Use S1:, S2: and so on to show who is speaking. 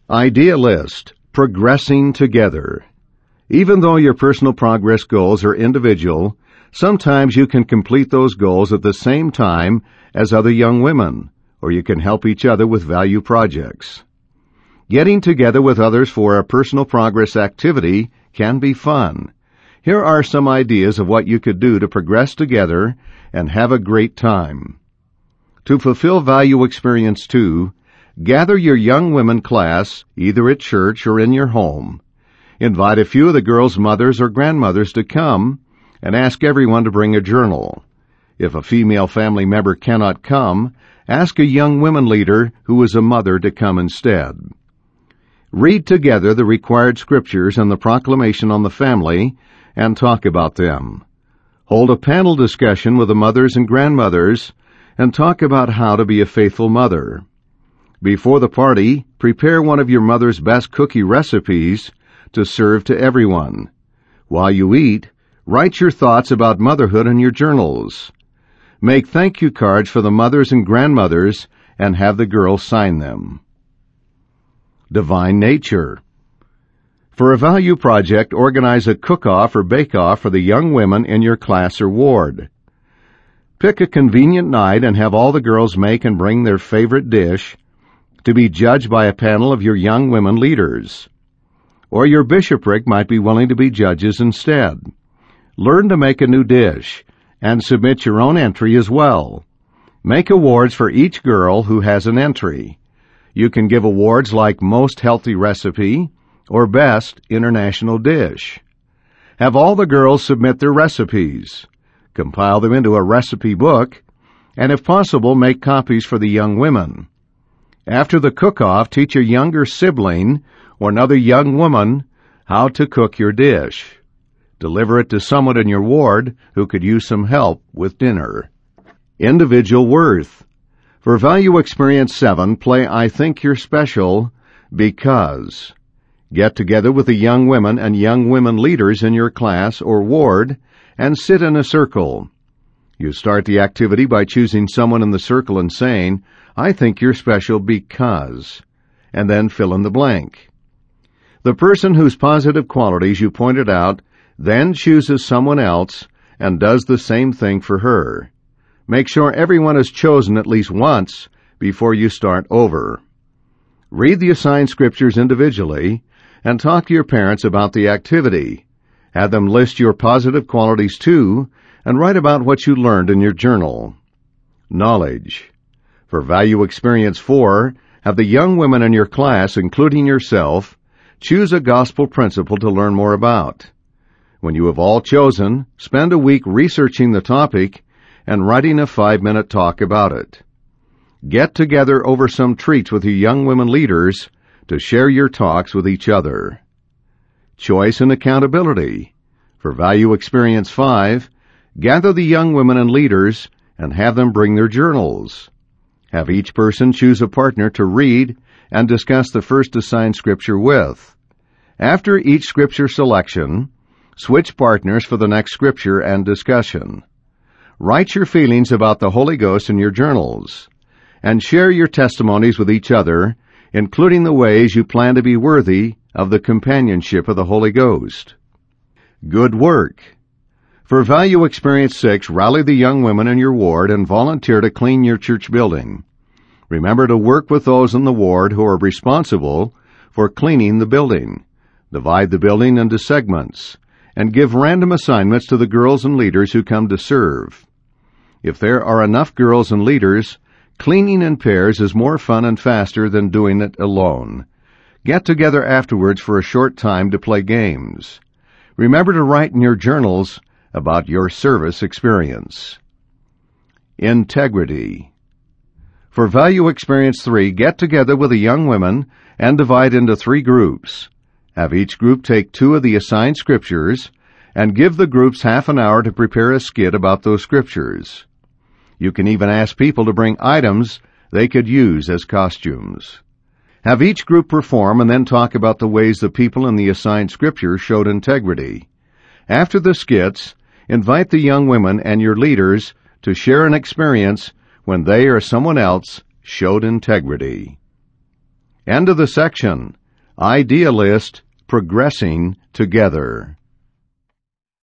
S1: Idea list. Progressing together. Even though your personal progress goals are individual, sometimes you can complete those goals at the same time as other young women, or you can help each other with value projects. Getting together with others for a personal progress activity can be fun. Here are some ideas of what you could do to progress together and have a great time. To fulfill Value Experience 2, gather your young women class either at church or in your home. Invite a few of the girls' mothers or grandmothers to come and ask everyone to bring a journal. If a female family member cannot come, ask a young women leader who is a mother to come instead. Read together the required scriptures and the proclamation on the family and talk about them. Hold a panel discussion with the mothers and grandmothers and talk about how to be a faithful mother. Before the party, prepare one of your mother's best cookie recipes to serve to everyone. While you eat, write your thoughts about motherhood in your journals. Make thank you cards for the mothers and grandmothers and have the girls sign them. Divine Nature. For a value project, organize a cook-off or bake-off for the young women in your class or ward. Pick a convenient night and have all the girls make and bring their favorite dish to be judged by a panel of your young women leaders. Or your bishopric might be willing to be judges instead. Learn to make a new dish and submit your own entry as well. Make awards for each girl who has an entry. You can give awards like Most Healthy Recipe or Best International Dish. Have all the girls submit their recipes. Compile them into a recipe book, and if possible, make copies for the young women. After the cook-off, teach a younger sibling or another young woman how to cook your dish. Deliver it to someone in your ward who could use some help with dinner. Individual worth. For Value Experience 7, play I Think You're Special because. Get together with the young women and young women leaders in your class or ward and sit in a circle. You start the activity by choosing someone in the circle and saying, I think you're special because, and then fill in the blank. The person whose positive qualities you pointed out then chooses someone else and does the same thing for her. Make sure everyone is chosen at least once before you start over. Read the assigned scriptures individually and talk to your parents about the activity. Have them list your positive qualities too and write about what you learned in your journal. Knowledge. For Value Experience 4, have the young women in your class, including yourself, choose a gospel principle to learn more about. When you have all chosen, spend a week researching the topic and writing a 5-minute talk about it. Get together over some treats with your young women leaders to share your talks with each other. Choice and accountability. For Value Experience 5, gather the young women and leaders and have them bring their journals. Have each person choose a partner to read and discuss the first assigned scripture with. After each scripture selection, switch partners for the next scripture and discussion. Write your feelings about the Holy Ghost in your journals, and share your testimonies with each other, including the ways you plan to be worthy of the companionship of the Holy Ghost. Good work. For Value Experience 6, rally the young women in your ward and volunteer to clean your church building. Remember to work with those in the ward who are responsible for cleaning the building. Divide the building into segments and give random assignments to the girls and leaders who come to serve. If there are enough girls and leaders, cleaning in pairs is more fun and faster than doing it alone. Get together afterwards for a short time to play games. Remember to write in your journals about your service experience. Integrity. For Value Experience 3, get together with the young women and divide into 3 groups. Have each group take 2 of the assigned scriptures and give the groups half an hour to prepare a skit about those scriptures. You can even ask people to bring items they could use as costumes. Have each group perform and then talk about the ways the people in the assigned scripture showed integrity. After the skits, invite the young women and your leaders to share an experience when they or someone else showed integrity. End of the section. Idealist Progressing Together.